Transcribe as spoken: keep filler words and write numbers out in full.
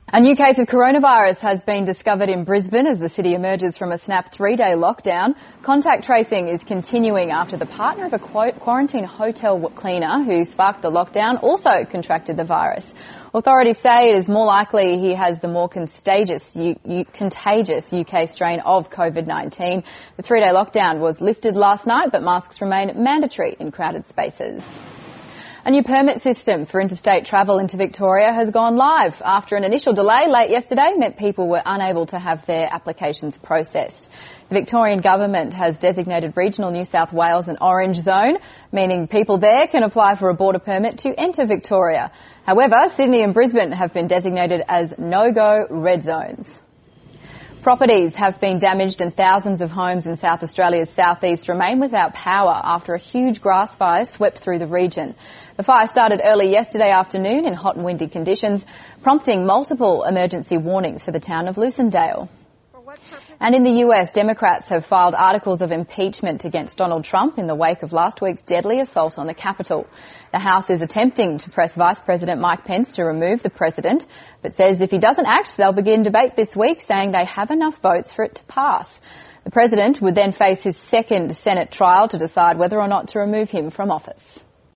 A new case of coronavirus has been discovered in Brisbane as the city emerges from a snap three-day lockdown. Contact tracing is continuing after the partner of a quarantine hotel cleaner who sparked the lockdown also contracted the virus. Authorities say it is more likely he has the more contagious, contagious U K strain of COVID nineteen. The three-day lockdown was lifted last night, but masks remain mandatory in crowded spaces. A new permit system for interstate travel into Victoria has gone live after an initial delay late yesterday meant people were unable to have their applications processed. The Victorian government has designated regional New South Wales an orange zone, meaning people there can apply for a border permit to enter Victoria. However, Sydney and Brisbane have been designated as no-go red zones. Properties have been damaged and thousands of homes in South Australia's southeast remain without power after a huge grass fire swept through the region. The fire started early yesterday afternoon in hot and windy conditions, prompting multiple emergency warnings for the town of Lucindale. And in the U S, Democrats have filed articles of impeachment against Donald Trump in the wake of last week's deadly assault on the Capitol. The House is attempting to press Vice President Mike Pence to remove the president, but says if he doesn't act, they'll begin debate this week, saying they have enough votes for it to pass. The president would then face his second Senate trial to decide whether or not to remove him from office.